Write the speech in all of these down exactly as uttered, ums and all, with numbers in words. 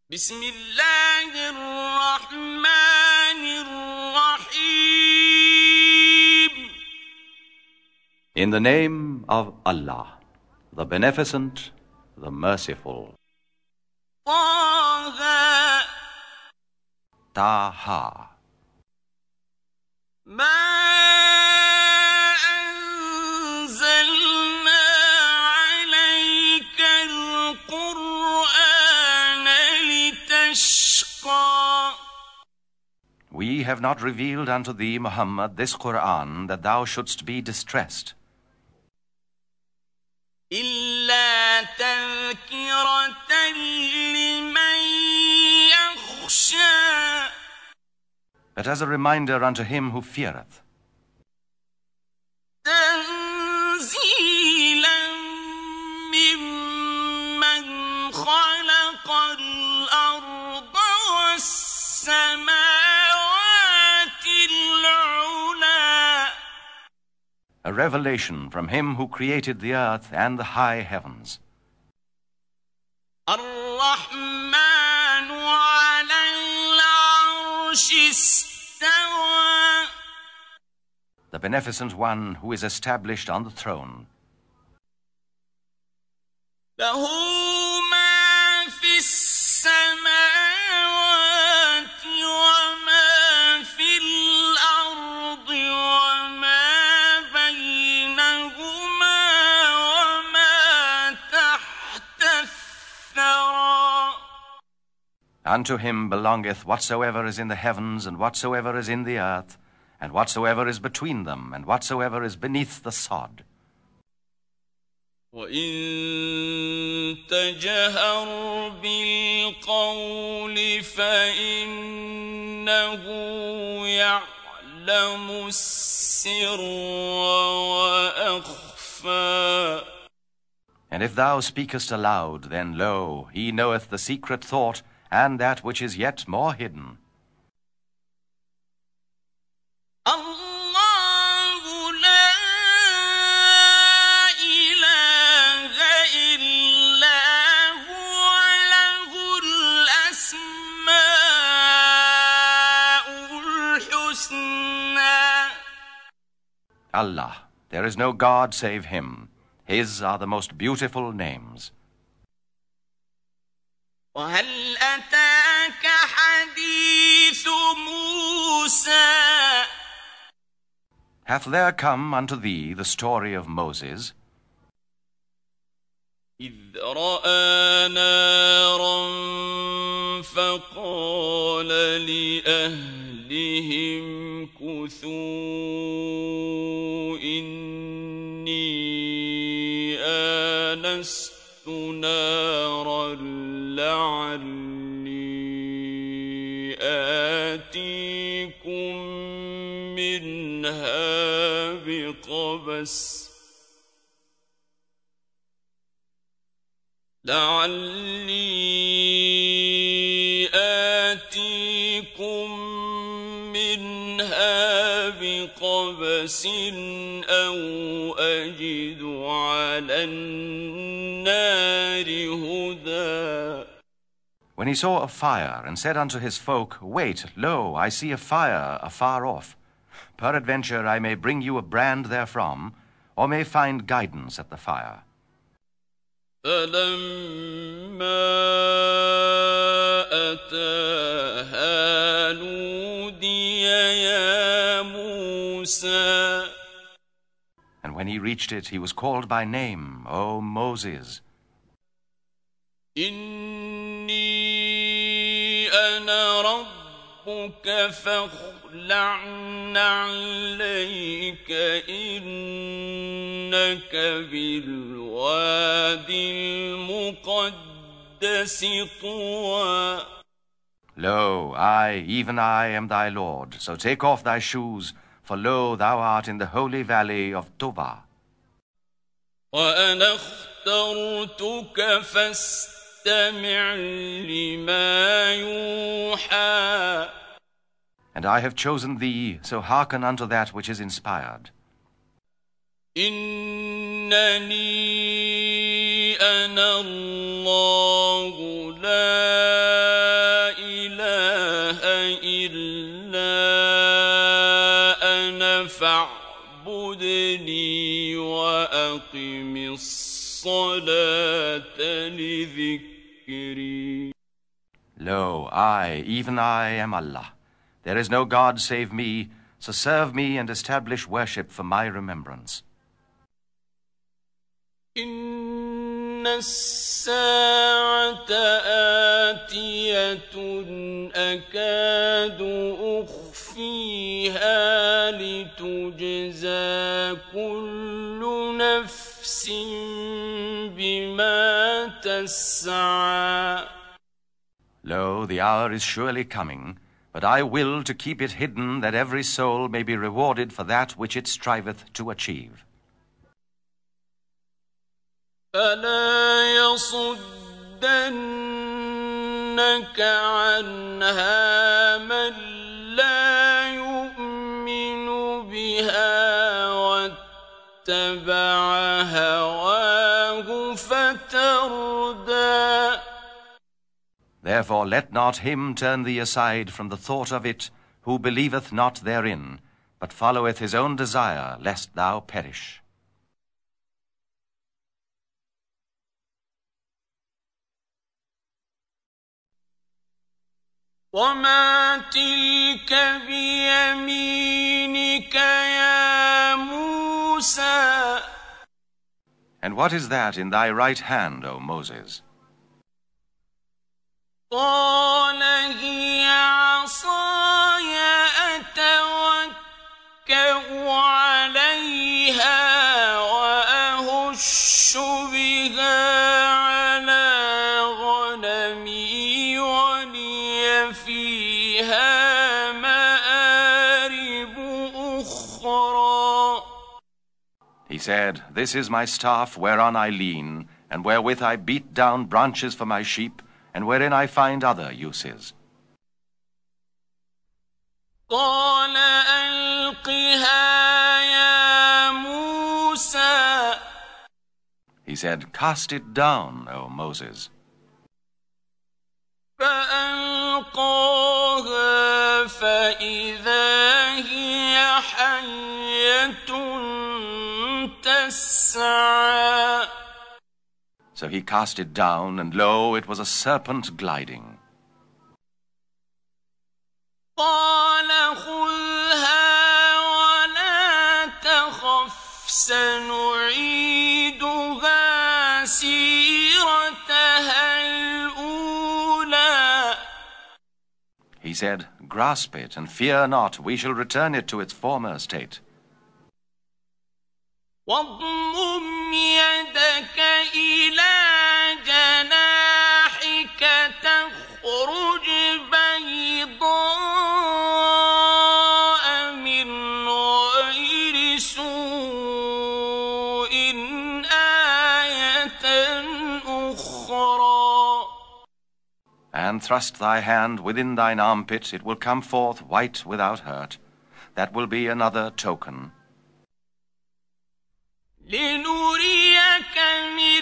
بسم الله الرحمن الرحيم. In the name of Allah, the Beneficent, the Merciful. طه Taha. ما أنزلنا عليك القرآن لتشقى. We have not revealed unto thee, Muhammad, this Quran, that thou shouldst be distressed, إلا تذكرة لمن يخشى. but as a reminder unto him who feareth, تنزيلا ممن خلق الأرض والسماوات العلى. a revelation from him who created the earth and the high heavens. الرحمن على العرش استوى. The Beneficent One who is established on the throne. له ما في السماوات وما في الأرض وما بينهما وما تحت الثرى. Unto him belongeth whatsoever is in the heavens, and whatsoever is in the earth, and whatsoever is between them, and whatsoever is beneath the sod. وَإِن تَجْهَرْ بِالْقَوْلِ فَإِنَّهُ يَعْلَمُ السِّرَّ وَأَخْفَى. And if thou speakest aloud, then lo, he knoweth the secret thought, and that which is yet more hidden. الله لا إله إلا هو له الأسماء الحسنى. Allah, there is no God save him. His are the most beautiful names. وهل أتاك حديث موسى. Hath there come unto thee the story of Moses, إذ رأى نارا فقال لأهلهم كثوا إني آنست نارا لعلي آتيكم منها بقبس لعلي آتيكم منها بقبس أو أجد على النار هدى. when he saw a fire, and said unto his folk, Wait, lo, I see a fire afar off. Peradventure I may bring you a brand therefrom, or may find guidance at the fire. فلما أتاها نودي يا موسى. And when he reached it, he was called by name, O Moses. إني أنا ربك فاخلع نعليك إنك بالوادي المقدس طوى. Lo, I, even I, am thy Lord. So take off thy shoes, for lo, thou art in the holy valley of Tuva. وأنا اخترتك فاستمع لما يوحى. And I have chosen thee, so hearken unto that which is inspired. إنني إنني أنا الله لا إله إلا أنا فاعبدني. الصلاة لذكري. Lo, I, even I, am Allah. There is no God save me, so serve me and establish worship for my remembrance. إن الساعة آتية أكاد أخفيها لتجزى كل نفس بما تسعى. Lo, the hour is surely coming, but I will to keep it hidden, that every soul may be rewarded for that which it striveth to achieve. فلا يصدنك عنها من لا يؤمن بها واتبع هواه فتردى. Therefore let not him turn thee aside from the thought of it, who believeth not therein, but followeth his own desire, lest thou perish. وما تلك بيمينك يا موسى. And what is that in thy right hand, O Moses? قال هي عصاي أتوكأ عليها وأهش بها على غنمي ولي فيها مآرب أخرى. He said, This is my staff whereon I lean, and wherewith I beat down branches for my sheep, and wherein I find other uses. قال ألقها يا موسى. He said, Cast it down, O Moses. فألقاها فإذا هي حية تسعى. So he cast it down, and lo, it was a serpent gliding. قال خذها ولا تخف سنعيدها سيرتها الأولى. He said, Grasp it, and fear not, we shall return it to its former state. واضمم يدك إلى جناحك تخرج بيضاء من غير سوء آية أخرى. And thrust thy hand within thine armpit, it will come forth white without hurt. That will be another token. لنريك من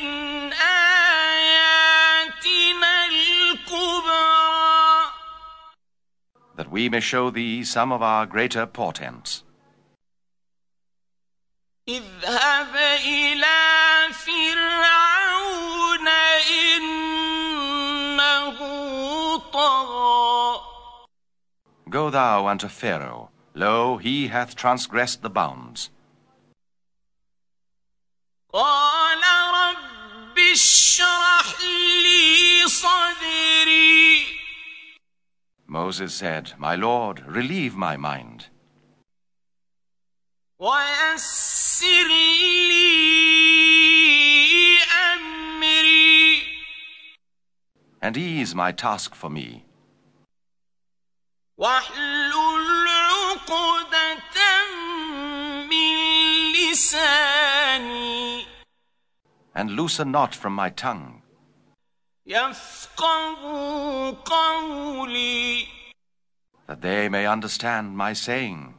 آياتنا الكبرى. That we may show thee some of our greater portents. اذهب إلى فرعون إنه طغى. Go thou unto Pharaoh. Lo, he hath transgressed the bounds. قال رب اشرح لي صدري. Moses said, My Lord, relieve my mind. ويسر لي أمري. And ease my task for me. واحلل عقدة من لساني. And loose a knot from my tongue. يفقهوا قولي. That they may understand my saying.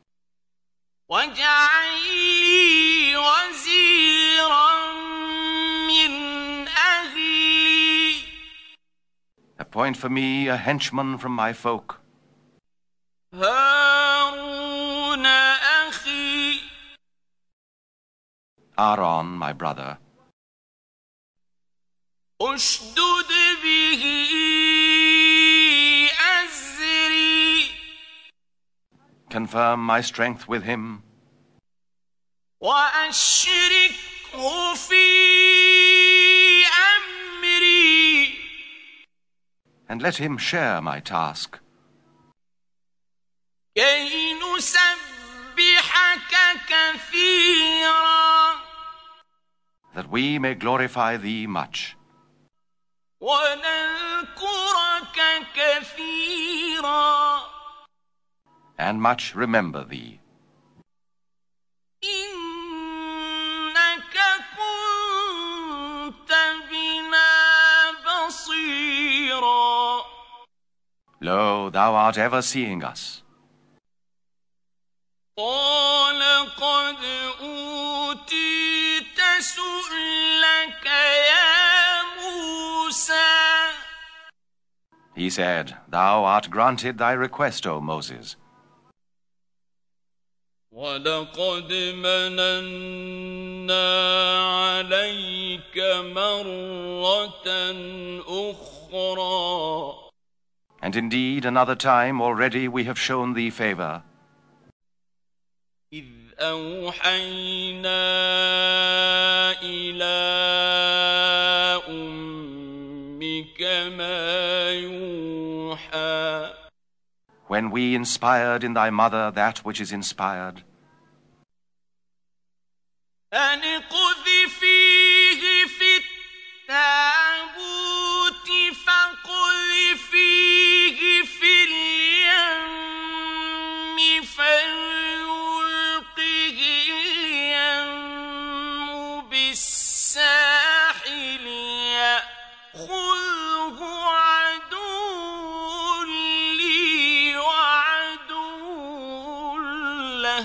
واجعل لي وزيرا من أهلي. Appoint for me a henchman from my folk. هارون أخي. Aaron, my brother. اشدد به أزري. Confirm my strength with him. وأشركه في أمري. And let him share my task. كي نسبحك كثيرا. That we may glorify thee much. ونذكرك كثيرا. And much remember thee. إنك كنت بنا بصيرا. Lo, thou art ever seeing us. قال قد أوتيت سؤلك يا موسى. He said, Thou art granted thy request, O Moses. وَلَقَدْ مَنَنَّا عَلَيْكَ مَرَّةً أُخْرَى. And indeed, another time already we have shown thee favor. إِذْ أَوْحَيْنَا إِلَىٰ أُمِّكَ مَا يُوحَىٰ. When we inspired in thy mother that which is inspired. أَنِ اقْذِفِيهِ فِي التَّابُوتِ فَاقْذِفِيهِ فِي الْيَمِّ فَلْيُلْقِهِ الْيَمُّ بِالسَّاحِلِ يَأْخُذْهُ عَدُوٌّ لِّي وَعَدُوٌّ لَّهُ.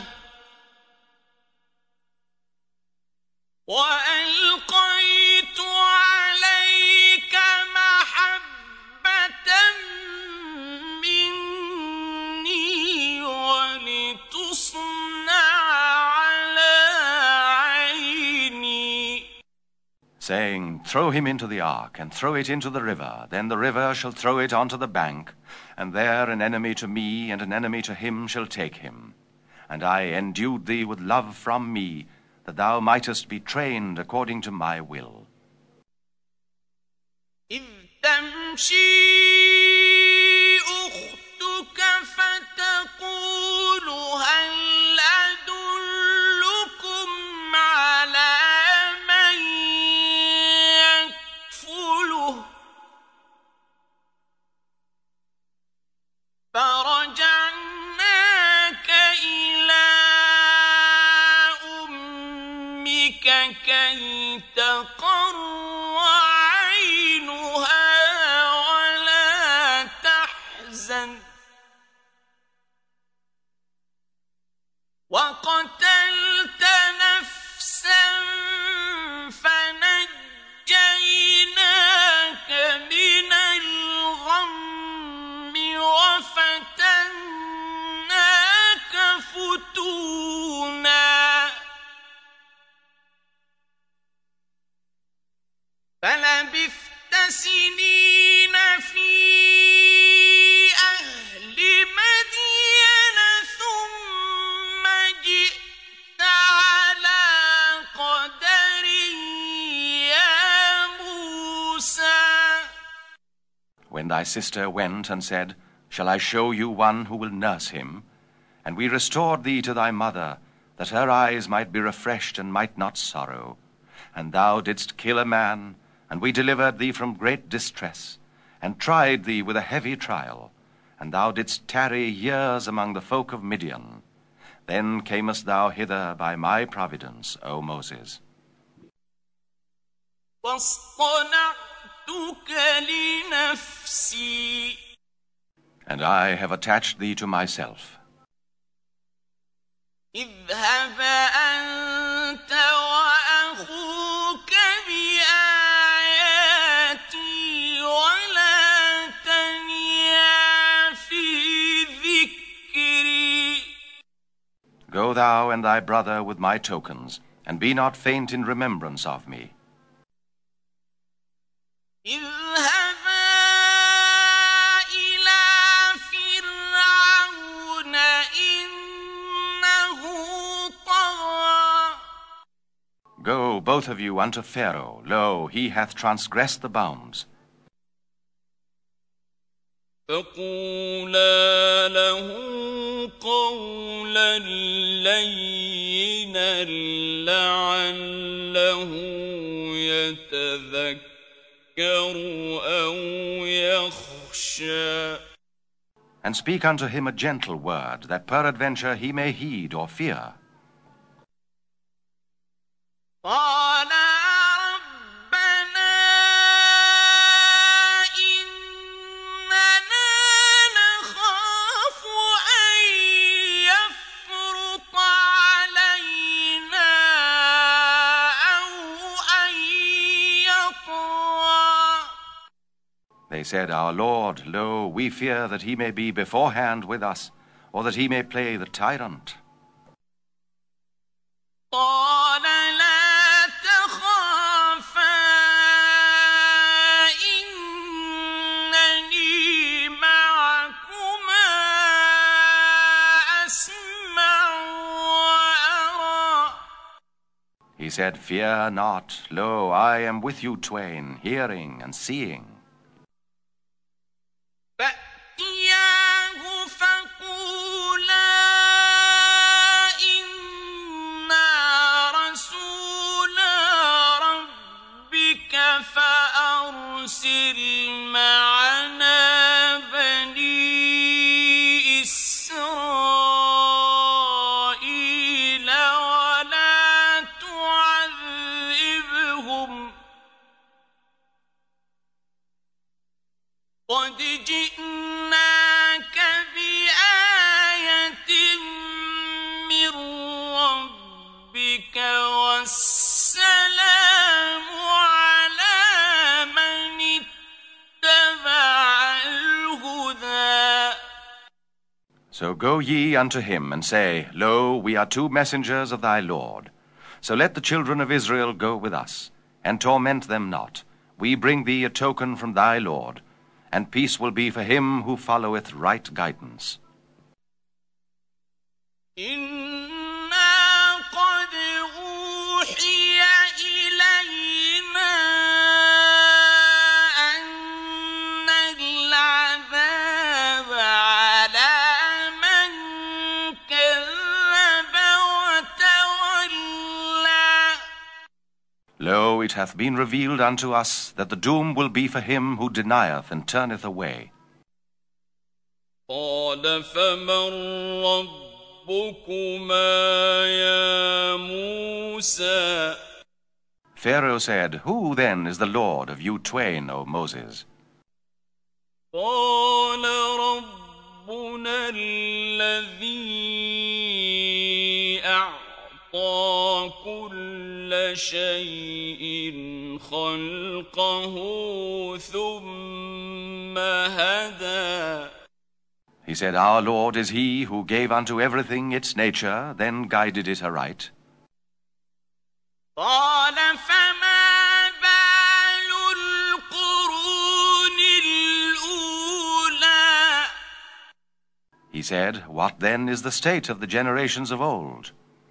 وَأَلْقَيْتُ عَلَيْكَ مَحَبَّةً مِّنِّي وَلِتُصْنَعَ عَلَىٰ عَيْنِي. Saying, Throw him into the ark, and throw it into the river. Then the river shall throw it onto the bank, and there an enemy to me and an enemy to him shall take him. And I endued thee with love from me, that thou mightest be trained according to my will. إِذْ تَمْشِي أُخْتُكَ فَتَقُولُ هَلْ أَدُلُّكُمْ عَلَىٰ مَن يَكْفُلُهُ. فَرَجَعْنَاكَ إِلَىٰ أُمِّكَ كَيْ تَقَرَّ عَيْنُهَا وَلَا تَحْزَنَ. وَقَتَلْتَ نَفْسًا فَنَجَّيْنَاكَ مِنَ الْغَمِّ وَفَتَنَّاكَ فُتُونًا. فَلَبِثْتَ سِنِينَ فِي أَهْلِ مَدْيَنَ ثُمَّ جِئْتَ عَلَىٰ قَدَرٍ يَا مُوسَىٰ. When thy sister went and said, Shall I show you one who will nurse him? And we restored thee to thy mother, that her eyes might be refreshed and might not sorrow. And thou didst kill a man, and we delivered thee from great distress, and tried thee with a heavy trial. And thou didst tarry years among the folk of Midian. Then camest thou hither by my providence, O Moses. وَاصْطَنَعْتُكَ لِنَفْسِي. And I have attached thee to myself. اذهب أنت وأخوك بآياتي ولا تنيا في ذكري. Go thou and thy brother with my tokens, and be not faint in remembrance of me. both of you unto Pharaoh. Lo, he hath transgressed the bounds. فقولا له قولا لينا لعله يتذكر أو يخشى. And speak unto him a gentle word, that peradventure he may heed or fear. قال They said, Our Lord, lo, we fear that he may be beforehand with us, or that he may play the tyrant. قال لا تخافا إنني معكما أسمع وأرى. He said, Fear not, lo, I am with you twain, hearing and seeing. فأتياه فقولا إنا رسولا ربك فأرسل معنا بني إسرائيل ولا تعذبهم قد جئناك بآية من ربك والسلام على من اتبع الهدى. So go ye unto him, and say, Lo, we are two messengers of thy Lord. So let the children of Israel go with us, and torment them not. We bring thee a token from thy Lord, and peace will be for him who followeth right guidance. إنا قد أوحي إلينا أن العذاب على من كذب وتولى. Lo, it hath been revealed unto us that the doom will be for him who denieth and turneth away. قال فمن ربكما يا موسى. Pharaoh said, Who then is the Lord of you twain, O Moses? قال ربنا الذي أعطى كل شيء خلقه ثم هدى. He said, Our Lord is he who gave unto everything its nature, then guided it aright. قال فما بال القرون الأولى. He said, What then is the state of the generations of old?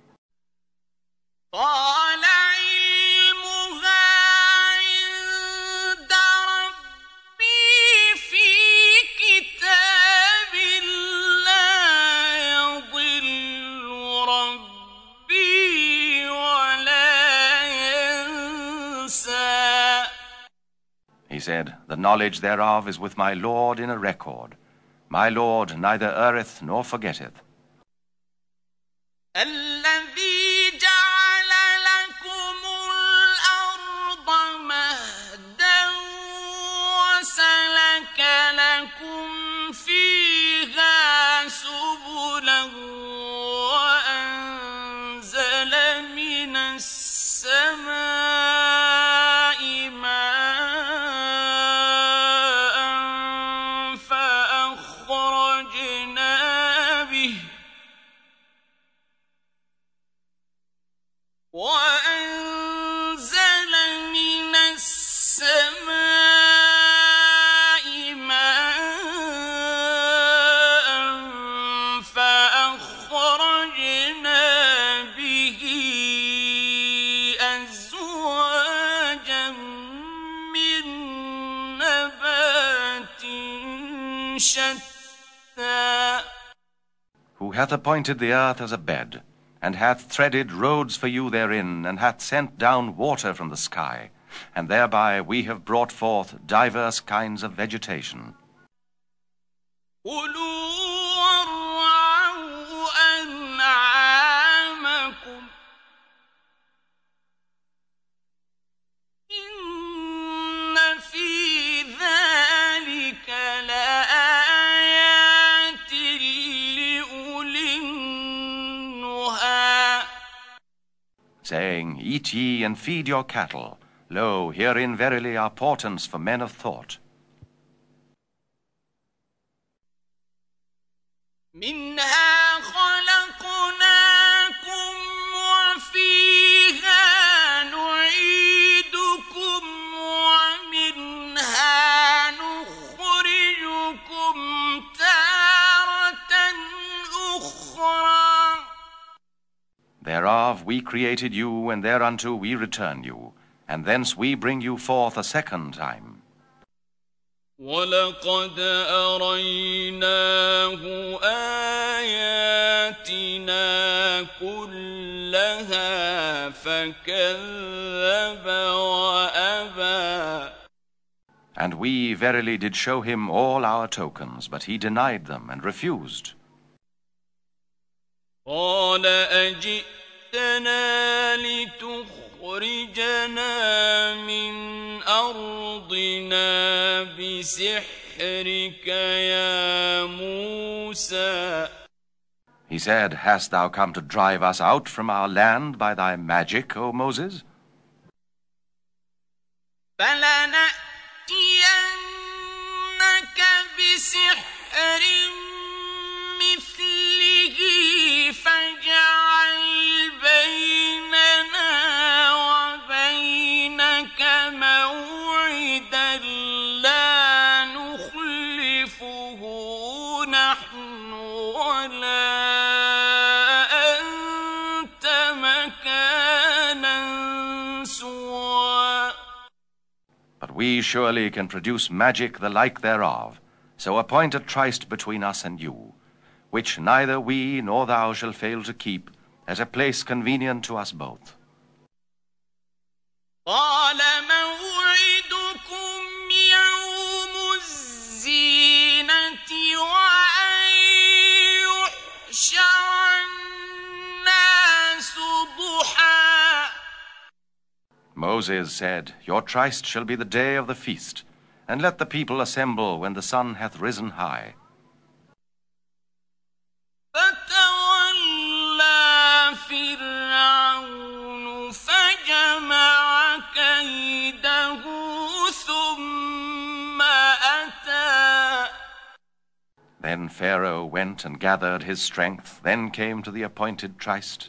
قال علمها عند ربي في كتاب لا يضل ربي ولا ينسى. He said, The knowledge thereof is with my Lord in a record. My Lord neither erreth nor forgetteth. الذي جعل لكم الأرض مهدا وسلك لكم فيها سبلا وأنزل من السماء ماء فأخرجنا به شتى Who hath appointed the earth as a bed, and hath threaded roads for you therein, and hath sent down water from the sky, and thereby we have brought forth divers kinds of vegetation. كلوا وارعوا أنعامكم إن في ذلك لآيات لأولي النهى. Saying, Eat ye and feed your cattle. Lo, herein verily are portents for men of thought. منها خلقناكم وفيها نعيدكم ومنها نخرجكم تارة أخرى. Thereof we created you, and thereunto we return you, and thence we bring you forth a second time. وَلَقَدْ أَرَيْنَاهُ آيَاتِنَا كُلَّهَا فَكَذَّبَ وَأَبَى. And we verily did show him all our tokens, but he denied them and refused. قَالَ أَجِئْتَنَا لِتُخْرِجَنَا مِنْ أَرْضِنَا بِسِحْرِكَ يَا مُوسَى. He said, Hast thou come to drive us out from our land by thy magic, O Moses? فَلَنَأْتِيَنَّكَ بِسِحْرٍ مِثْلِهِ فَاجْعَلْ بَيْنَنَا وَبَيْنَكَ مَوْعِدًا لَا نُخْلِفُهُ نَحْنُ وَلَا أَنْتَ مَكَانًا سُوًى. But we surely can produce magic the like thereof, so appoint a tryst between us and you, which neither we nor thou shall fail to keep, at a place convenient to us both. قال موعدكم يوم الزينة وأن يحشر الناس ضحى. Moses said, Your tryst shall be the day of the feast, and let the people assemble when the sun hath risen high. فتولى فرعون فجمع كيده ثم أتى. Then Pharaoh went and gathered his strength, then came to the appointed tryst.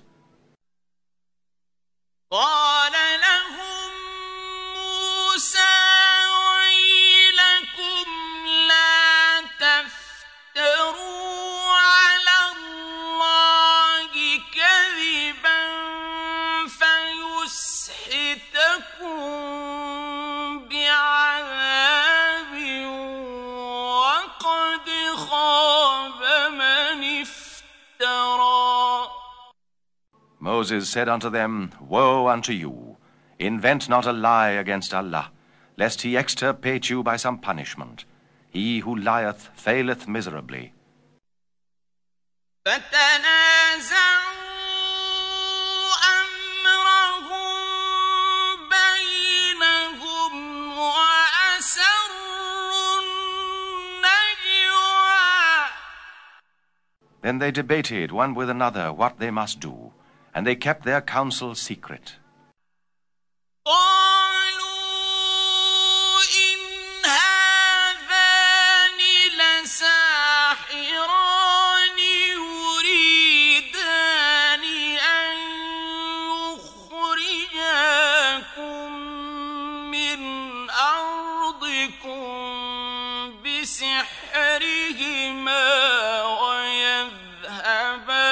قال لهم موسى ويلكم لا تفتروا على الله كذبا فيسحتكم بعذاب وقد خاب من افترى. Moses said unto them, Woe unto you! Invent not a lie against Allah, lest he extirpate you by some punishment. He who lieth faileth miserably. فتنازعوا أمرهم بينهم وأسروا النجوى. Then they debated one with another what they must do, and they kept their counsel secret. قالوا إن هذان لساحران يريدان أن يخرجاكم من أرضكم بسحرهما ويذهبا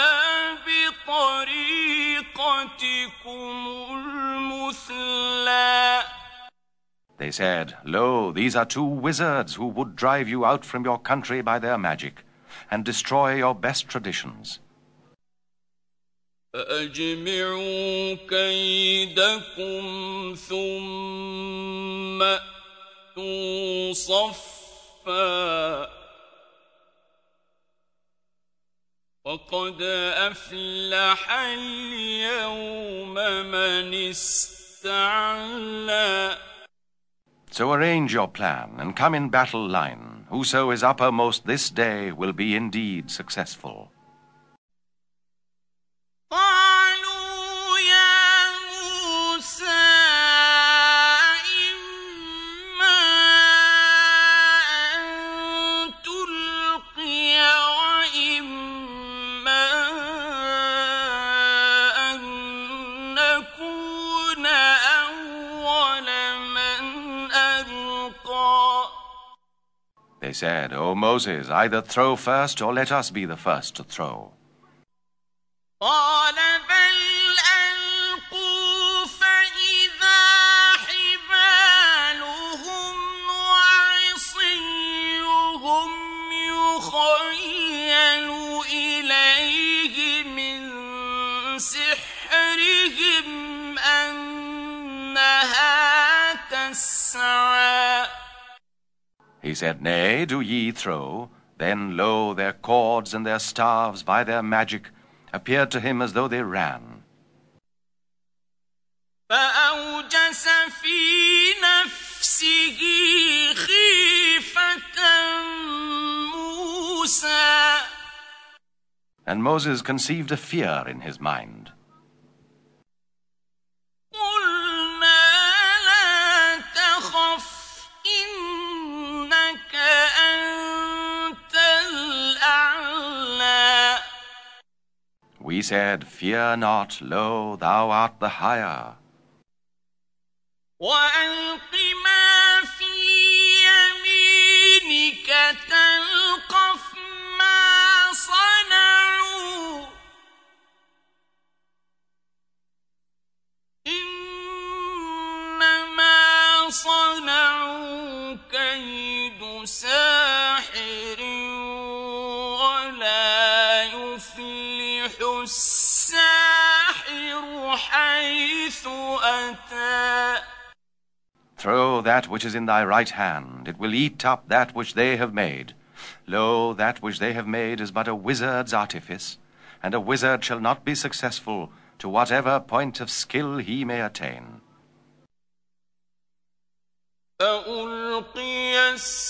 بطريقتكم المثلى. They said, Lo, these are two wizards who would drive you out from your country by their magic, and destroy your best traditions. فأجمعوا كيدكم ثم أتوا صفا وقد أفلح اليوم من استعلى. So arrange your plan, and come in battle line. Whoso is uppermost this day will be indeed successful. قالوا يا موسى إما أن تلقي وإما أن نكون أول من ألقى. They said, O Moses, either throw first or let us be the first to throw. قال بل ألقوا فإذا حبالهم وعصيهم يخيل إليه من سحرهم أنها تسعى. He said, Nay, do ye throw. Then, lo, their cords and their staves by their magic appeared to him as though they ran. فأوجس في نفسه خيفة موسى. And Moses conceived a fear in his mind. قلنا لا تخف إنك أنت الأعلى. We said, Fear not, lo, thou art the higher. وألق ما في يمينك تلقف ما صنعوا إنما صنعوا كيد ساحر ولا يفلح الساحر حيث أتى. Throw that which is in thy right hand. It will eat up that which they have made. Lo, that which they have made is but a wizard's artifice, and a wizard shall not be successful to whatever point of skill he may attain. فألقي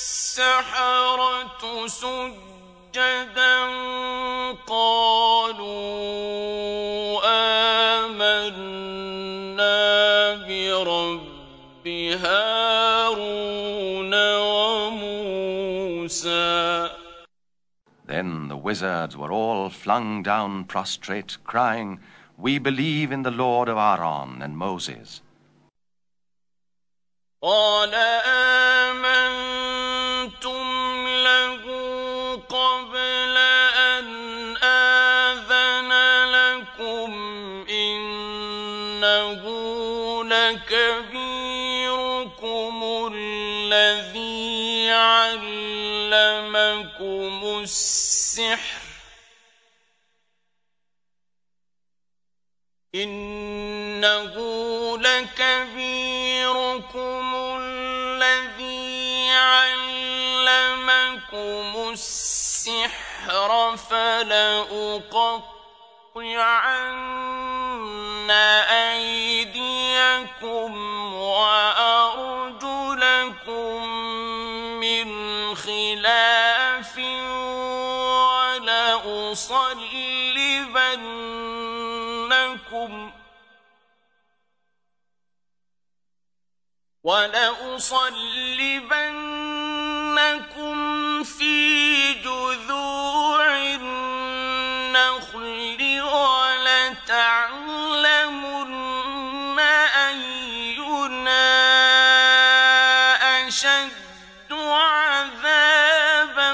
السحرة سجدا قالوا آمنا برب هارون وموسى. Then the wizards were all flung down prostrate, crying, We believe in the Lord of Aaron and Moses. قال آمنتم له قبل أن آذن لكم إنه لكبيركم الذي علمكم السحر إنه لكبيركم الذي علمكم السحر فلأقطعن أيديكم وأرجلكم من خلاف ولأصلبنكم ولأصلبنكم في جذوع النخل ولتعلمن أينا أشد عذابا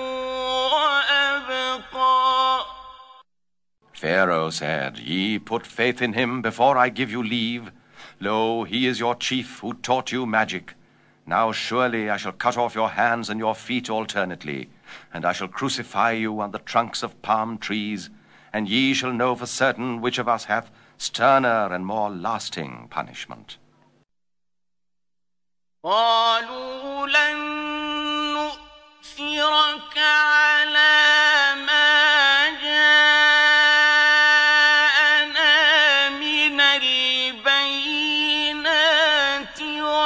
وأبقى. Pharaoh said, Ye put faith in him before I give you leave. Lo, he is your chief who taught you magic, Now surely I shall cut off your hands and your feet alternately, and I shall crucify you on the trunks of palm trees, and ye shall know for certain which of us hath sterner and more lasting punishment. قالوا لن نؤثرك على ما جاءنا من البينات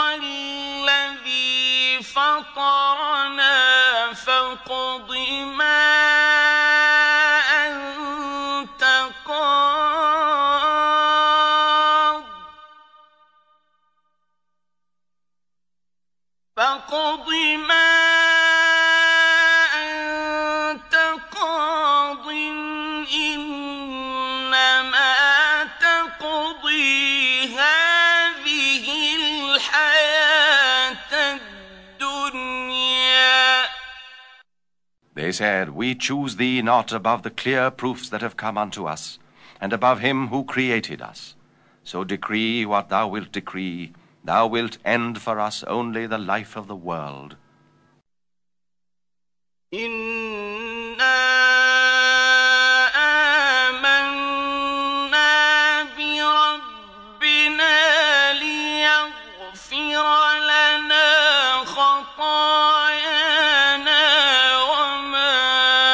والذي فطرنا فاقض ما أنت قاض فاقض ما أنت قاض إنما تقضي هذه الحياة الدنيا. They said, We choose thee not above the clear proofs that have come unto us, and above him who created us. So decree what thou wilt decree. Thou wilt end for us only the life of the world. إنا آمنا بربنا ليغفر لنا خطايانا وما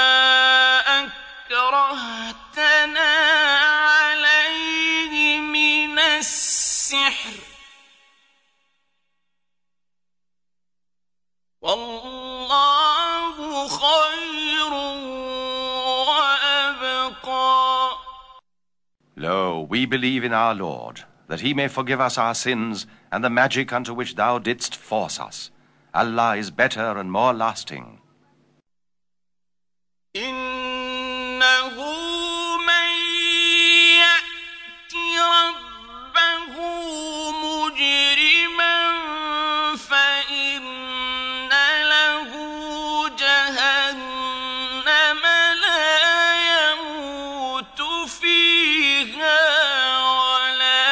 أكرهتنا عليه من السحر والله خير وأبقى. Lo, we believe in our Lord, that he may forgive us our sins and the magic unto which thou didst force us. Allah is better and more lasting. إنه من يأت ربه مجرما فإن له جهنم لا يموت فيها ولا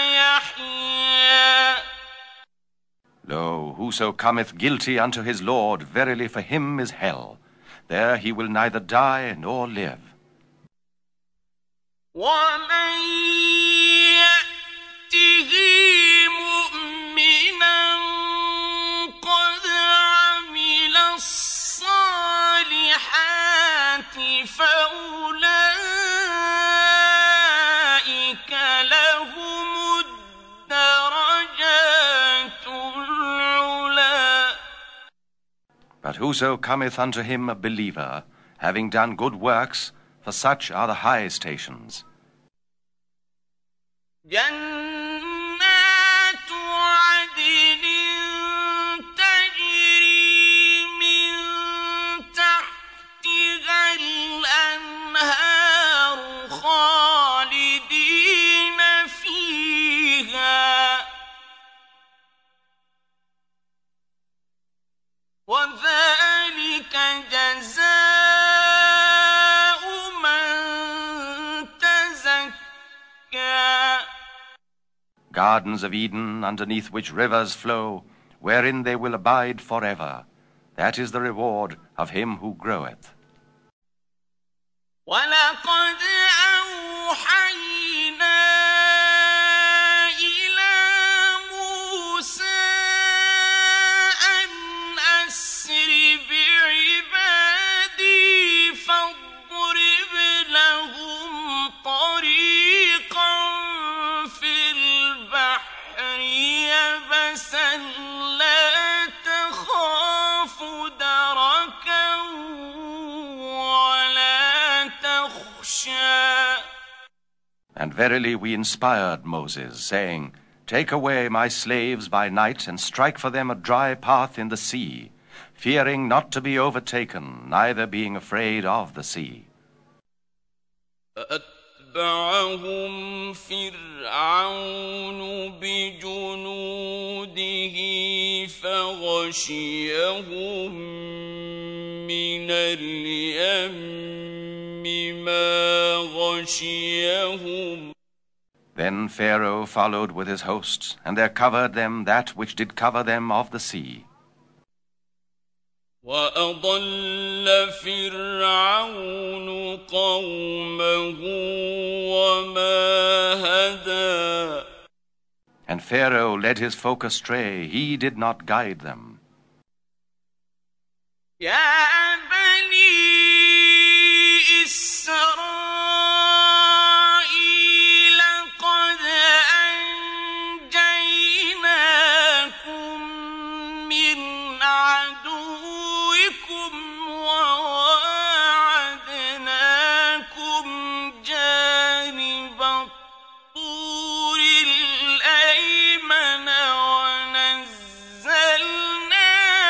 يحيا. Lo, whoso cometh guilty unto his Lord, verily for him is hell. There he will neither die nor live. ومن يأته مؤمنا قد عمل الصالحات فأولئك لهم الدرجات العلى. But whoso cometh unto him a believer, having done good works, for such are the high stations. جنات عدن تجري من تحتها الأنهار خالدين فيها وذلك جزاء من تزكى. Gardens of Eden, underneath which rivers flow, wherein they will abide forever. That is the reward of him who groweth. وَلَقَدْ أَوْحَيْنَا إِلَى مُوسَىٰ أَنْ أَسْرِ بِعِبَادِي فَاضْرِبْ لَهُمْ طَرِيقًا فِي الْبَحْرِ يَبَسًا لَّا تَخَافُ دَرَكًا وَلَا تَخْشَىٰ. And verily we inspired Moses, saying, Take away my slaves by night, and strike for them a dry path in the sea, fearing not to be overtaken, neither being afraid of the sea. فأتبعهم فرعون بجنوده فغشيهم من اليم ما غشيهم. Then Pharaoh followed with his hosts, and there covered them that which did cover them of the sea. وأضل فرعون قومه وما هدى. And Pharaoh led his folk astray, he did not guide them. يا بني إسرائيل قد أنجيناكم من عدوكم وواعدناكم جانب الطور الأيمن ونزلنا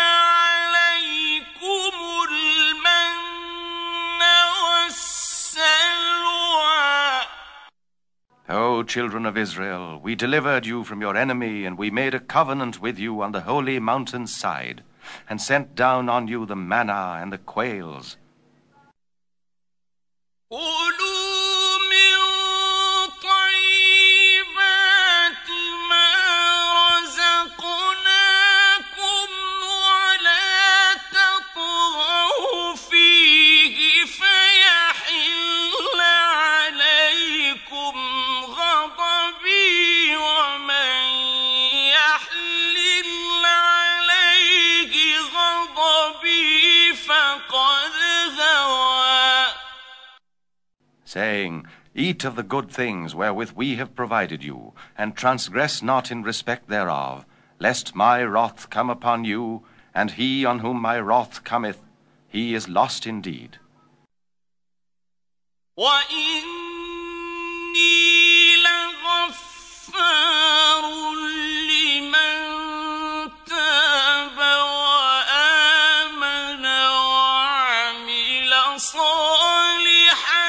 عليكم المن والسلوى. O children of Israel, we delivered you from your enemy, and we made a covenant with you on the holy mountain's side, and sent down on you the manna and the quails. كلوا من طيبات ما رزقناكم ولا تطغوا فيه فيحل عليكم غضبي ومن يحلل عليه غضبي فقد هوى. Saying, Eat of the good things wherewith we have provided you, and transgress not in respect thereof, lest my wrath come upon you, and he on whom my wrath cometh, he is lost indeed. وإني لغفار لمن تاب وآمن وعمل صالحا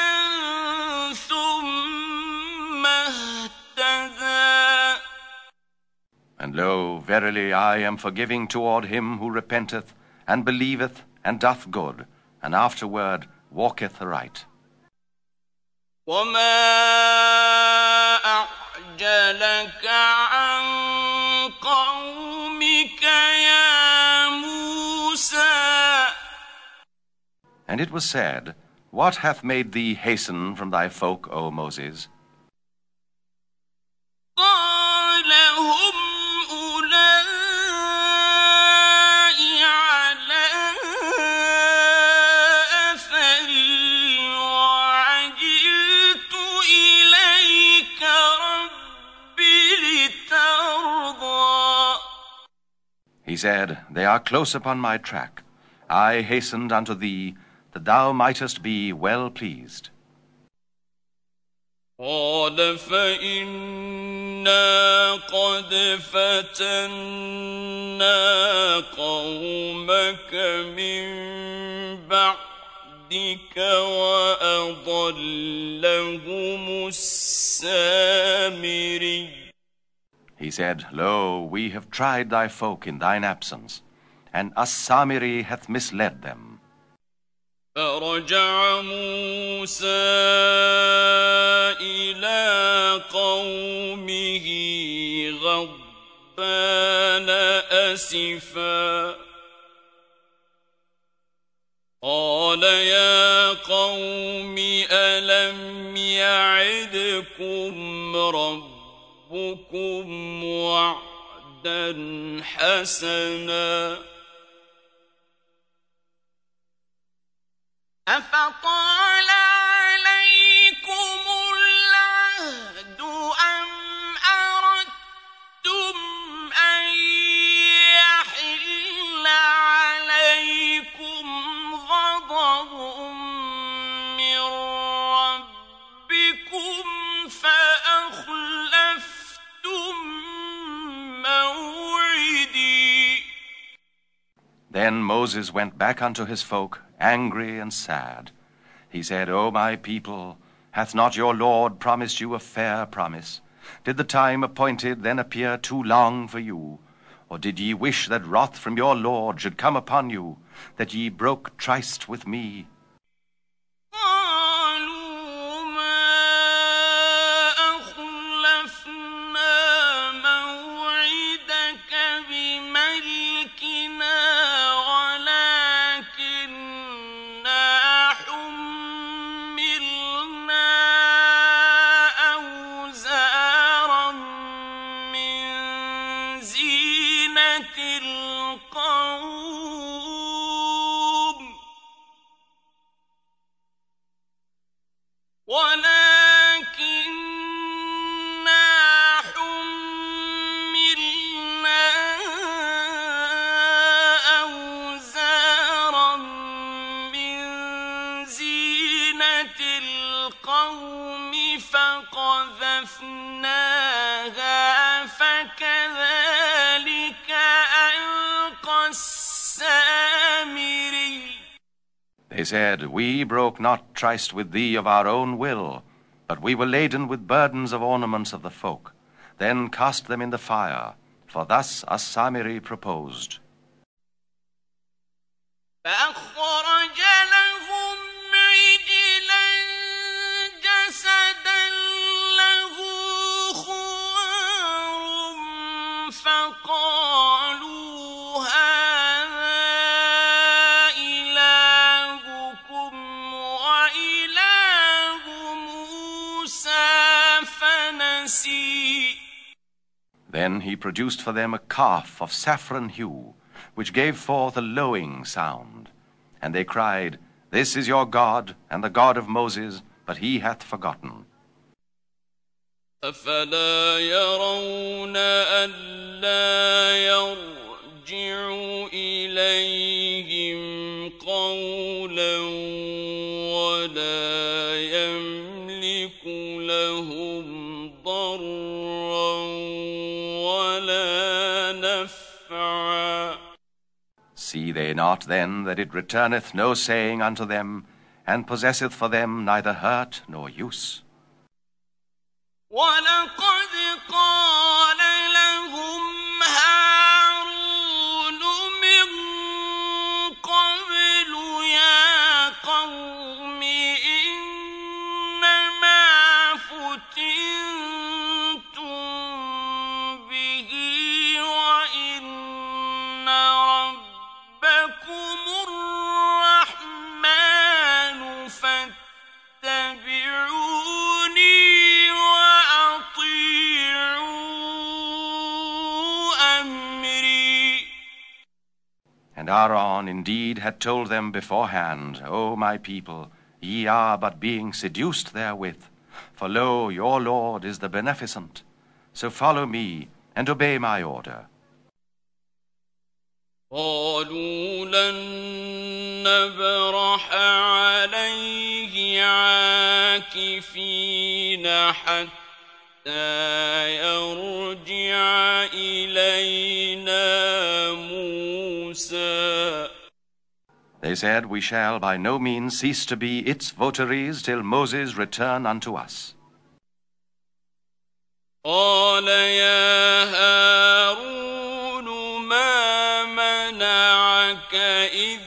ثم اهتدى. And lo, verily I am forgiving toward him who repenteth, and believeth, and doth good, and afterward walketh aright. وما أعجلك عن قومك يا موسى. And it was said, What hath made thee hasten from thy folk, O Moses? قال هم أولئك على أثري وعجلت إليك ربي لترضى. He said, They are close upon my track. I hastened unto thee, that thou mightest be well pleased. قال فإنا قد فتنا قومك من بعدك وأضلهم السامري. He said, Lo, we have tried thy folk in thine absence, and As-Samiri hath misled them. فرجع موسى إلى قومه غضبان أسفا قال يا قوم ألم يعدكم ربكم وعدا حسنا أفطال عليكم العهد أم أردتم أن يحل عليكم غضب من ربكم فأخلفتم موعدي. Then Moses went back unto his folk, angry and sad. He said, O my people, hath not your Lord promised you a fair promise? Did the time appointed then appear too long for you? Or did ye wish that wrath from your Lord should come upon you, that ye broke tryst with me? قالوا ما أخلفنا ولكننا حملنا أوزارا من زينة القوم فقذفناها فكذلك ألقى السامري. They said, We broke not tryst with thee of our own will, but we were laden with burdens of ornaments of the folk, then cast them in the fire, for thus As-Samiri proposed. فأخرج لهم عجلا جسدا له خوار فقالوا هذا إلهكم وإله موسى فنسي. Then he produced for them a calf of saffron hue, which gave forth a lowing sound. And they cried, This is your God, and the God of Moses, but he hath forgotten. أفلا يرون ألا يرجع إليهم قولا ولا يملك لهم ضرا ولا نفعا. See they not then that it returneth no saying unto them, and possesseth for them neither hurt nor use? وَلَقَدْ قَالَ لَهُمْ هَارُونُ مِنْ قَبْلُ يَا قَوْمِ إِنَّمَا فُتِنْتُمْ بِهِ وَإِنَّ رَبَّكُمُ الرَّحْمَنُ فَاتَّبِعُونِي And Aaron indeed had told them beforehand, O my people, ye are but being seduced therewith, for lo, your Lord is the beneficent. So follow me, and obey my order. قالوا لن نبرح عليه عاكفين حتى يرجع إلينا موسى. They said, We shall by no means cease to be its votaries till Moses return unto us. قال يا هارون ما منعك إذ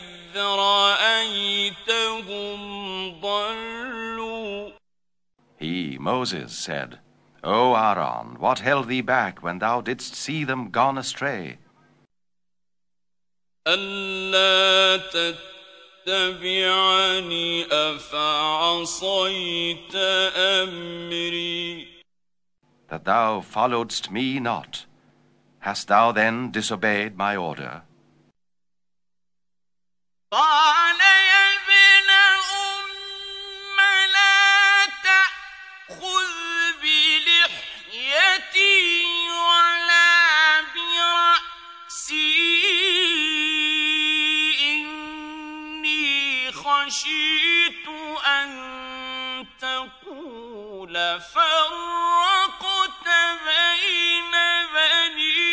رأيتهم ضلوا. He, Moses, said, O Aaron, what held thee back when thou didst see them gone astray? ألا تتبعني أفعصيت أمري. That thou followedst me not. Hast thou then disobeyed my order? قال يا ابن أم لا تأخذ بلحيتي ولا برأسي إني خشيت أن تقول فرقت بين بني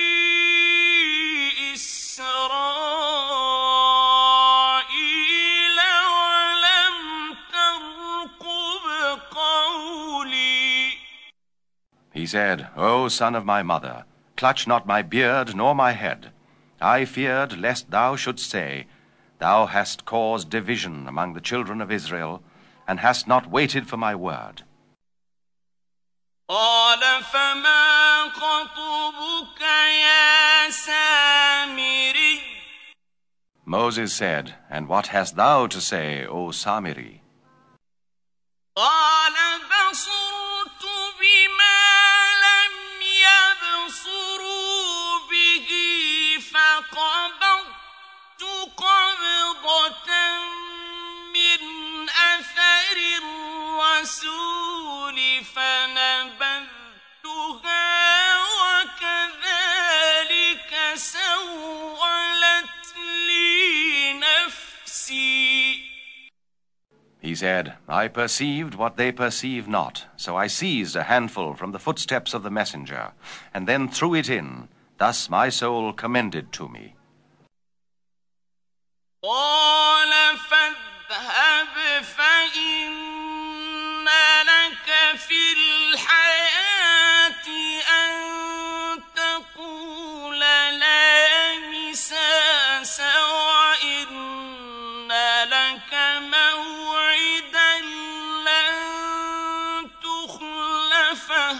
إسرائيل ولم ترقب قولي. He said, O son of my mother, clutch not my beard nor my head. I feared lest thou shouldst say, Thou hast caused division among the children of Israel, and hast not waited for my word. قال فما خطبك يا سامري. Moses said, And what hast thou to say, O Samiri? قال بصرت بما لم يبصروا به فقبضت قبضة من أثر الرسول He said, I perceived what they perceive not, so I seized a handful from the footsteps of the messenger, and then threw it in. Thus my soul commended to me. قال فاذهب فإن لك في الحياة أن تقول لا مساس وإن لك موعدا لن تخلفه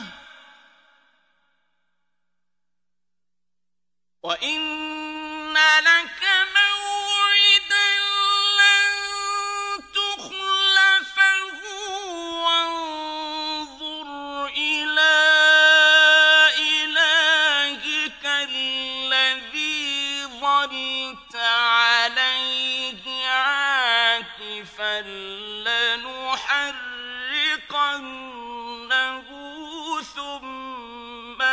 وإن لك موعدا لن تخلفه وانظر إلى إلهك الذي ظلت عليه عاكفا لنحرقنه ثم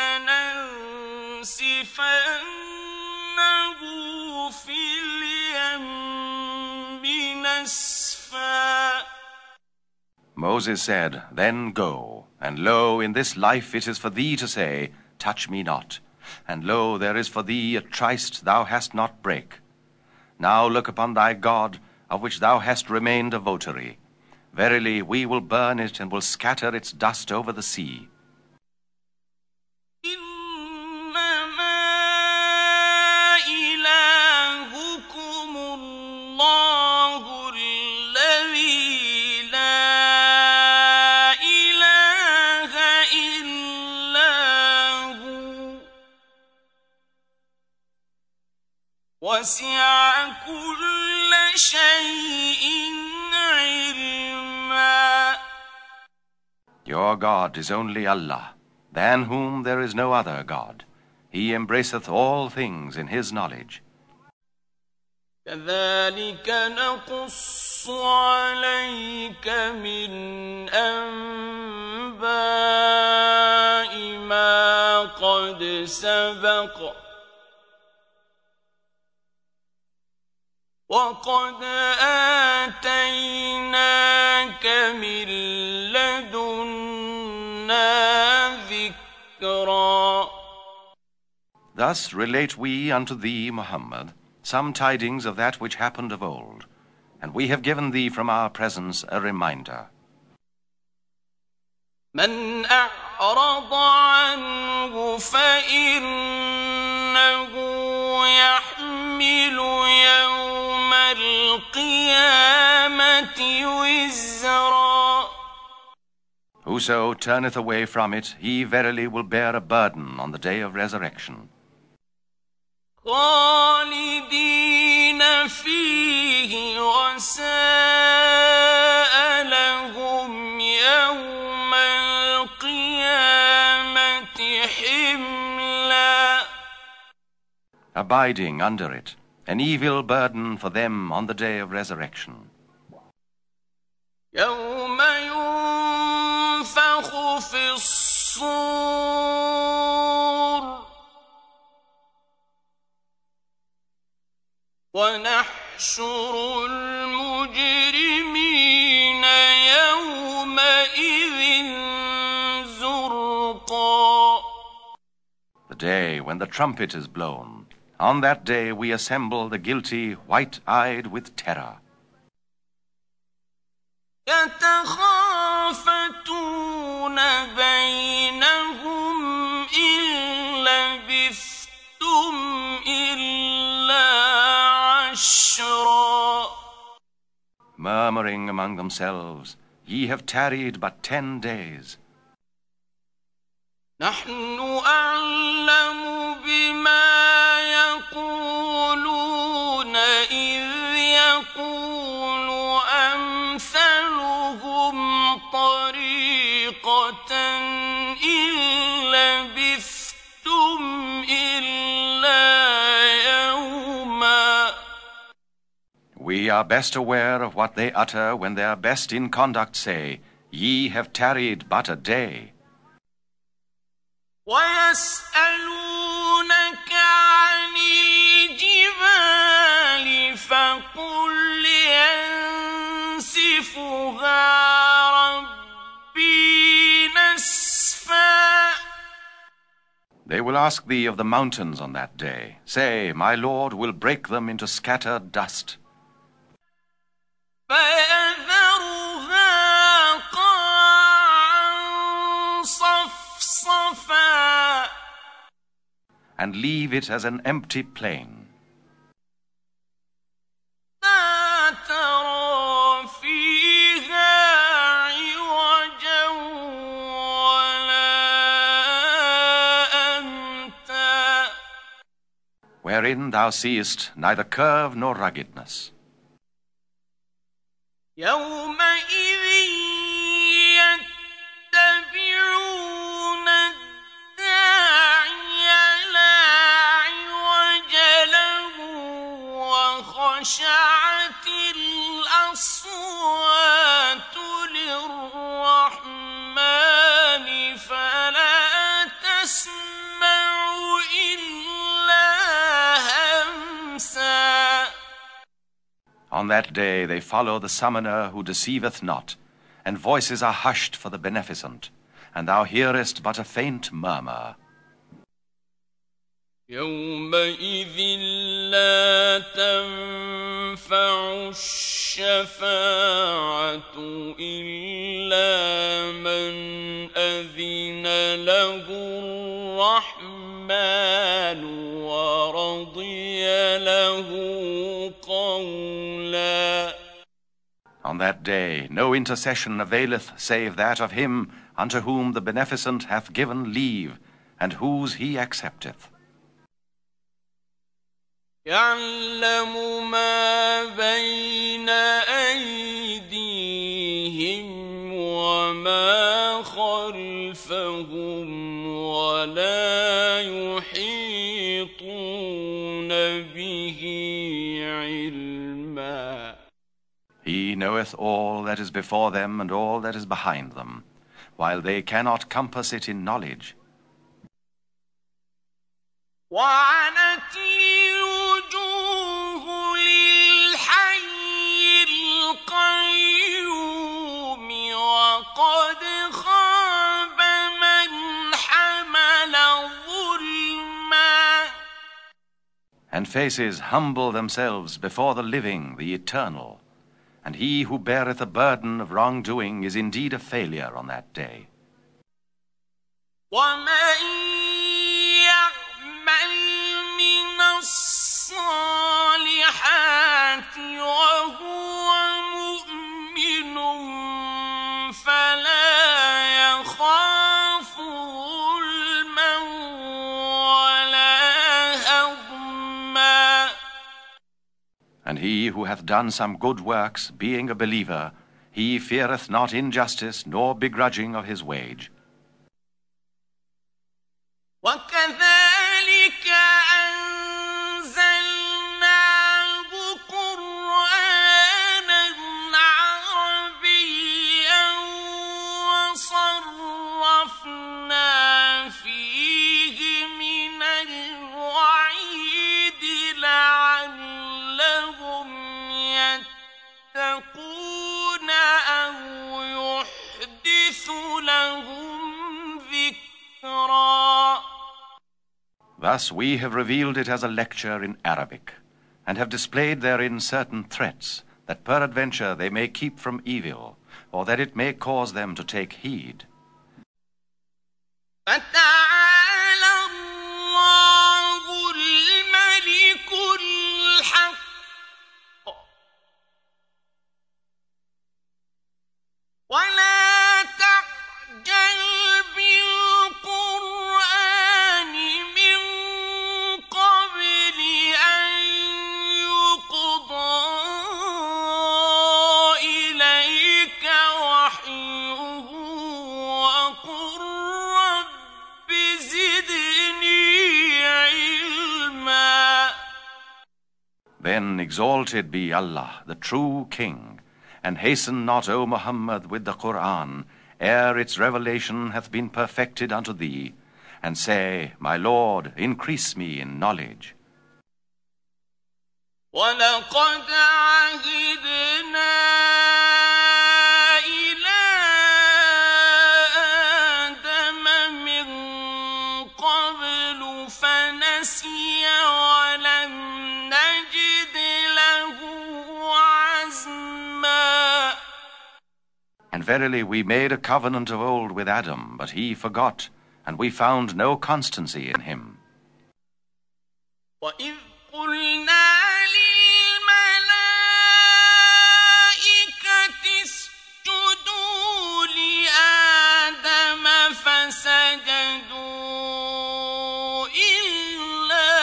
لننسفنه في اليم نسفا. Moses said, Then go, and lo, in this life it is for thee to say, Touch me not, and lo, there is for thee a tryst thou hast not break. Now look upon thy God, of which thou hast remained a votary. Verily, we will burn it and will scatter its dust over the sea. وسع كل شيء علما. Your God is only Allah, than whom there is no other God. He embraceth all things in his knowledge. كذلك نقص عليك من أنباء ما قد سبق وقد آتيناك من لدنا ذكرا. Thus relate we unto thee, Muhammad, some tidings of that which happened of old, and we have given thee from our presence a reminder. من أعرض عنه فإنه يحمل يوم القيامة وزرا. Whoso turneth away from it, he verily will bear a burden on the day of resurrection. خالدين فيه وساء لهم يوم القيامة حملا. Abiding under it, an evil burden for them on the day of resurrection. يوم ينفخ في الصور ونحشر المجرمين يومئذ زرقا. The day when the trumpet is blown, on that day we assemble the guilty white-eyed with terror. يتخافتون بينهم إن لبثتم إلا عشرا. Murmuring among themselves, ye have tarried but ten days. نحن أعلم بما يقولون إذ يقول أمثلهم طريقة إن لبثتم إلا يوما. We are best aware of what they utter when their best in conduct say, Ye have tarried but a day. ويسألونك عن الجبال فقل ينسفها ربي نسفا. They will ask thee of the mountains on that day. Say, my Lord will break them into scattered dust. فيذرها قاعا صفصفا. And leave it as an empty plain. لا ترى فيها عوجا ولا أمتا. Wherein thou seest neither curve nor ruggedness. يومئذ يتبعون الداعي لا عوج له وخشعت الأصوات للرحمن فلا تسمع إلا همسا. On that day they follow the summoner who deceiveth not, and voices are hushed for the beneficent, and thou hearest but a faint murmur. يومئذ لا تنفع الشفاعة إلا من أذن له الرحمن ورضي له قولا. On that day no intercession availeth save that of him unto whom the beneficent hath given leave, and whose he accepteth. يعلم ما بين أيديهم وما خلفهم ولا يحيطون به علما. He knoweth all that is before them and all that is behind them, while they cannot compass it in knowledge. وعنت الوجوه للحي القيوم وقد خاب من حمل ظلما. And faces humble themselves before the living, the eternal, and he who beareth a burden of wrongdoing is indeed a failure on that day. ومن يعمل من الصالحات وهو مؤمن فلا يخاف ظلما ولا هضما. And he who hath done some good works, being a believer, he feareth not injustice nor begrudging of his wage. وكذلك أنزلناه قرآنا عربيا وصرفنا فيه من الوعيد لعلهم يتقون أو يحدث لهم ذكرا. Thus we have revealed it as a lecture in Arabic, and have displayed therein certain threats, that peradventure they may keep from evil, or that it may cause them to take heed. فتعالى الله الملك الحق ولا تعجل بالقرآن من قبل أن يقضى إليك وحيه وقل رب زدني علما. Then exalted be Allah, the true King, and hasten not, O Muhammad, with the Qur'an, ere its revelation hath been perfected unto thee, and say, my Lord, increase me in knowledge. وَلَقَدْ عَهِدْنَا And verily we made a covenant of old with Adam, but he forgot, and we found no constancy in him. وَإِذْ قُلْنَا لِلْمَلَائِكَةِ اسْجُدُوا لِآدَمَ فَسَجَدُوا إِلَّا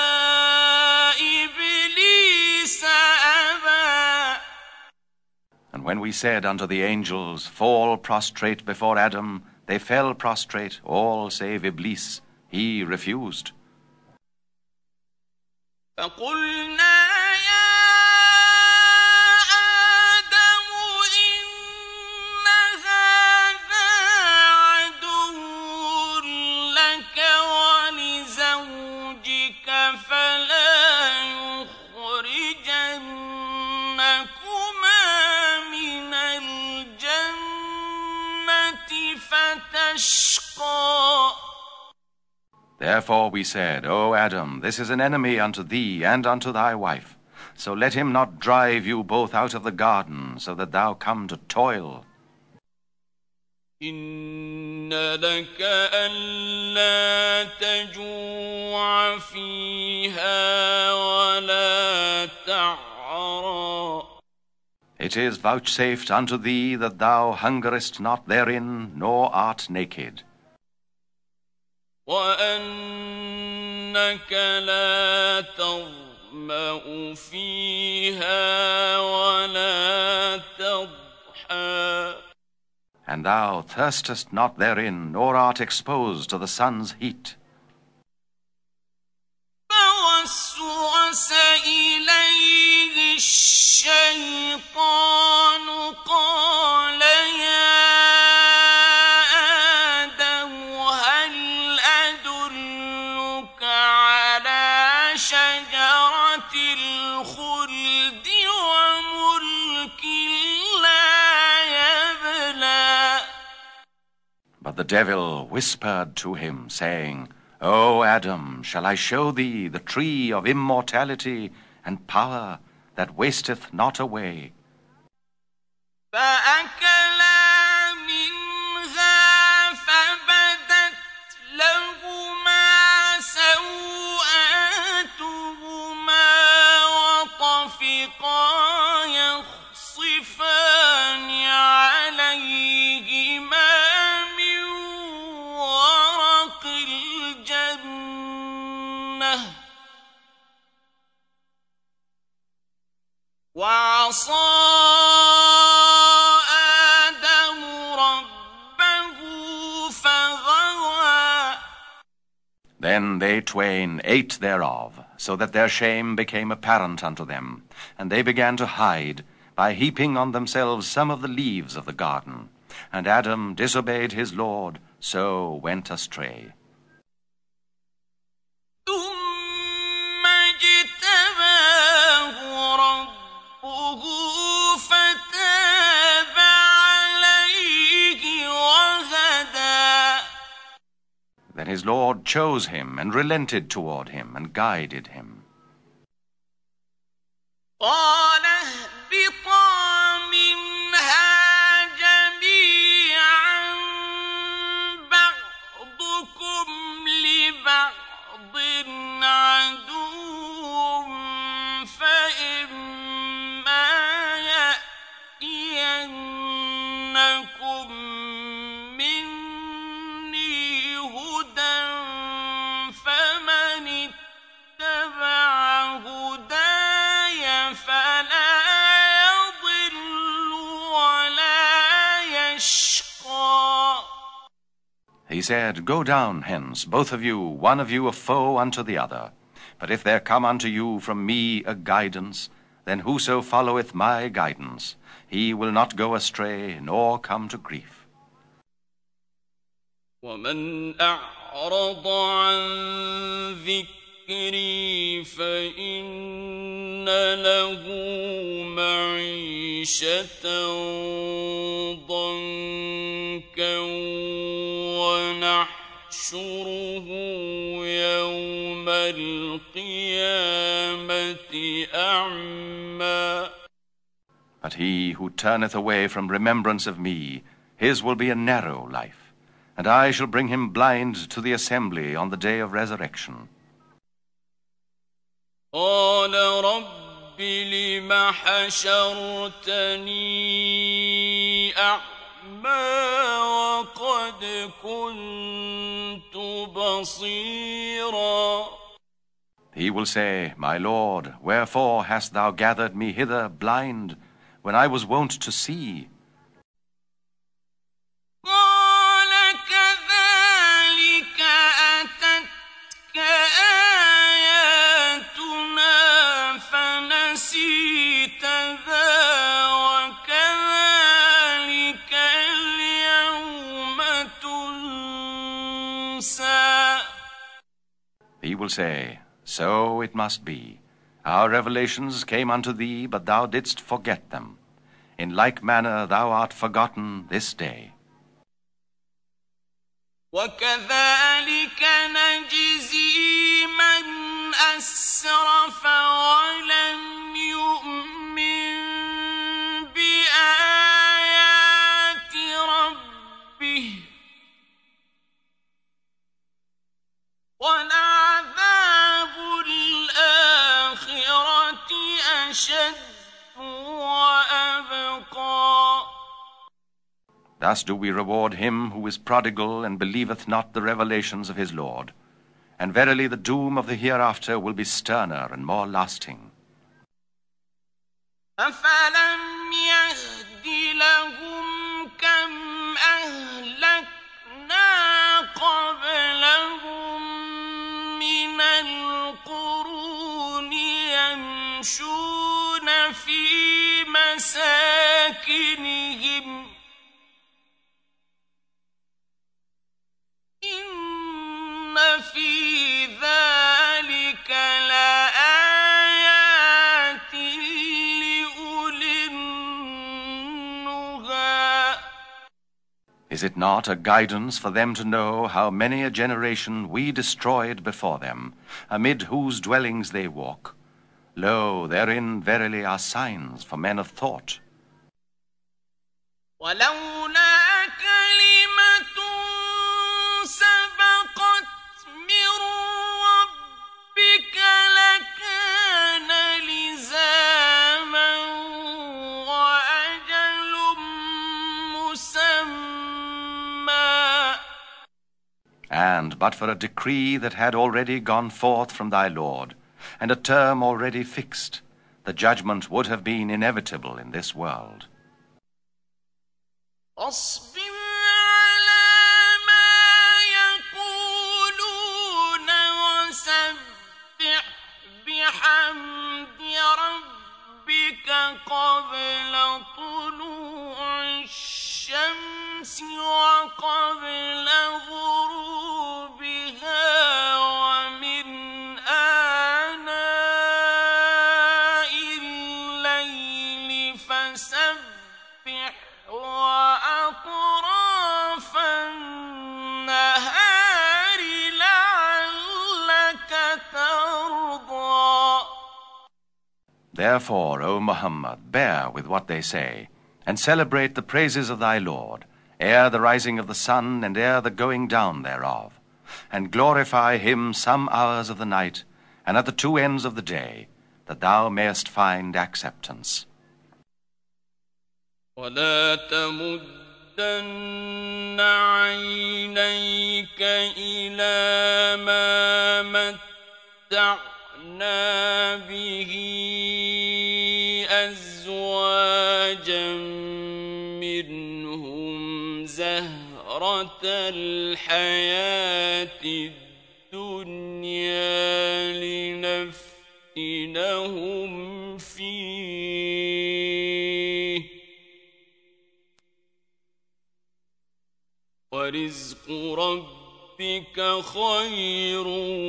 إِبْلِيسَ أَبَى. And when we said unto the angels, Fall prostrate before Adam, they fell prostrate, all save Iblis. He refused. فَقُلْنَا يَا آدَمُ إِنَّ هَذَا عَدُوٌّ لَكَ وَلِزَوْجِكَ فَلَا يُخْرِجَنَّكُمَا مِنَ الْجَنَّةِ فَتَشْقَىٰ. Therefore we said, O Adam, this is an enemy unto thee and unto thy wife. So let him not drive you both out of the garden, so that thou come to toil. إِنَّ لَكَ أَلَّا تَجُوعَ فِيهَا وَلَا تَعْرَىٰ. It is vouchsafed unto thee that thou hungerest not therein, nor art naked. وَأَنَّكَ لَا تَظْمَأُ فِيهَا وَلَا تَضْحَىٰ. And thou thirstest not therein, nor art exposed to the sun's heat. فَوَسْوَسَ إِلَيْهِ الشَّيْطَانُ قَالَ يَا شجرة الخلد وملك لا يبلى. But the devil whispered to him, saying, O Adam, shall I show thee the tree of immortality and power that wasteth not away? فأكلا منها فبدت لهما سوآتهما وطفقا يخصفان عليهما من ورق الجنة وعصى آدم ربه فغوى. Then they twain ate thereof, so that their shame became apparent unto them, and they began to hide by heaping on themselves some of the leaves of the garden. And Adam disobeyed his Lord, so went astray. ثم اجتباه ربه فتاب عليه وهدى. Then his Lord chose him and relented toward him and guided him. قال اهبطا منها جميعا بعضكم لبعض عدو فإما يأتينكم مني هدى فمن اتبع هداي فلا يضل ولا يشقى. He said, Go down hence, both of you, one of you a foe unto the other. But if there come unto you from me a guidance, then whoso followeth my guidance, he will not go astray, nor come to grief. ومن أعرض عن ذكري فإن له معيشة ضنكا ونحشره يوم القيامة أعمى. But he who turneth away from remembrance of me, his will be a narrow life, and I shall bring him blind to the assembly on the day of resurrection. قال رب لم حشرتني أعمى وقد كنت بصيرا. He will say, My Lord, wherefore hast thou gathered me hither blind, when I was wont to see? قال كذلك أتتك آياتنا فنسيتها وكذلك اليوم تنسى. He will say, So it must be. Our revelations came unto thee, but thou didst forget them. In like manner thou art forgotten this day. وكذلك نجزي من أسرف ولم يؤمن بآيات ربه ولعذاب الآخرة أشد وأبقى. Thus do we reward him who is prodigal and believeth not the revelations of his Lord. And verily the doom of the hereafter will be sterner and more lasting. أفلم يهد لهم كم أهلكنا قبلهم من القرون يمشون في مساكنهم إن في ذلك لآيات لأولي النهى. Is it not a guidance for them to know how many a generation we destroyed before them, amid whose dwellings they walk? Lo, therein verily are signs for men of thought. ولولا كلمة سبقت من ربك لكان لزاما وأجل مسمى. And but for a decree that had already gone forth from thy Lord, and a term already fixed, the judgment would have been inevitable in this world. أصبر على ما يقولون وسبح بحمد ربك قبل طلوع الشمس وقبل غروبها ومن آناء الليل فسبح وأطراف النهار لعلك ترضى. Therefore, O Muhammad, bear with what they say, and celebrate the praises of thy Lord, ere the rising of the sun and ere the going down thereof, and glorify him some hours of the night, and at the two ends of the day, that thou mayest find acceptance. ولا تمدن عينيك إلى ما متعنا به أزواجا منهم زهرة الحياة الدنيا لنفتنهم فيه ورزق ربك خير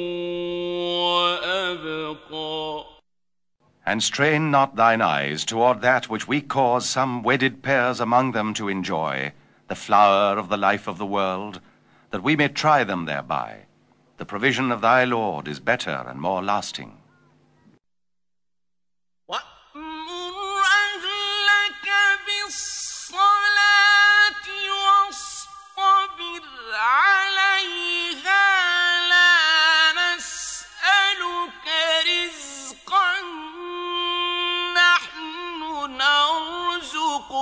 وأبقى. And strain not thine eyes toward that which we cause some wedded pairs among them to enjoy, the flower of the life of the world, that we may try them thereby. The provision of thy Lord is better and more lasting. وَأْمُرْ أَهْلَكَ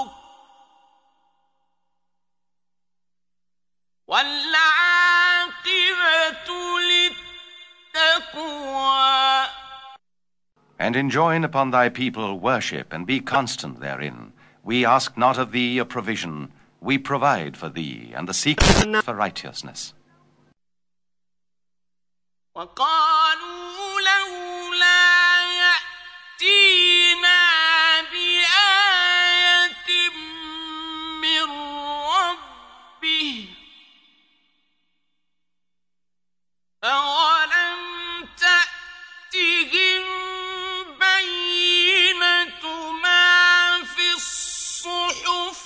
والعاقبة للتقوى. And enjoin upon thy people worship, and be constant therein. We ask not of thee a provision, we provide for thee, and the secret for righteousness. وقالوا لولا يأتينا بآية من ربه أولم تأتهم بينة ما في الصحف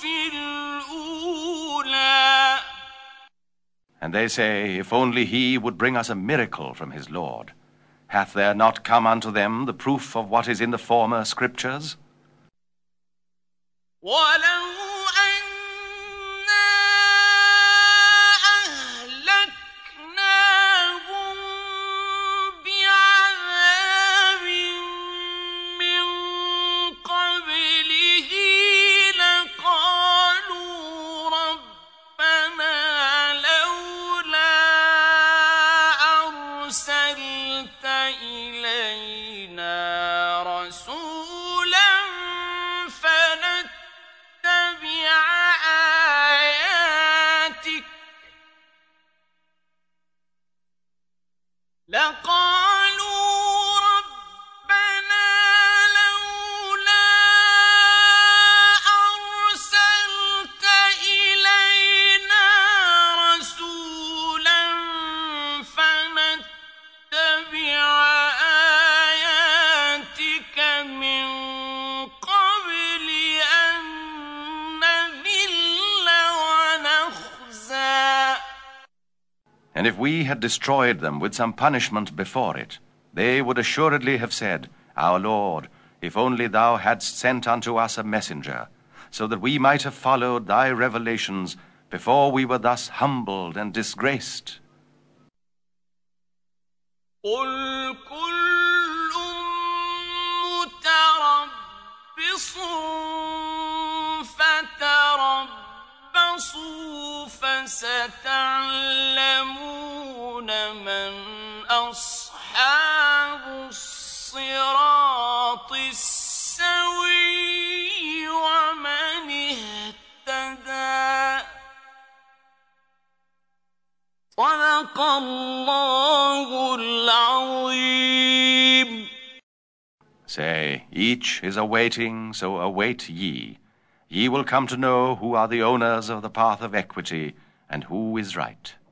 الأولى. And they say, if only he would bring us a miracle from his Lord. Hath there not come unto them the proof of what is in the former scriptures? وَلَوْ أَنَّا أَهْلَكْنَاهُم بِعَذَابٍ مِّن قَبْلِهِ لَقَالُوا رَبَّنَا لَوْلَا أَرْسَلْتَ إِلَيْنَا رَسُولًا فَنَتَّبِعَ آيَاتِكَ. لَقَالُوا رَبَّنَا لَوْلَا أَرْسَلْتَ إِلَيْنَا رَسُولًا فَنَتَّبِعَ آيَاتِكَ مِن قَبْلِ أَن نَّذِلَّ وَنَخْزَىٰ. And if we had destroyed them with some punishment before it, they would assuredly have said, Our Lord, if only thou hadst sent unto us a messenger, so that we might have followed thy revelations before we were thus humbled and disgraced. قُلْ كُلٌّ مُّتَرَبِّصٌ فَتَرَبَّصُوا فَسَتَعْلَمُونَ مَنْ أَصْحَابُ الصِّرَاطِ السَّوِيِّ وَمَنِ اهْتَدَىٰ. صدق الله العظيم. Say, each is awaiting, so await ye. Ye will come to know who are the owners of the path of equity, and who is right.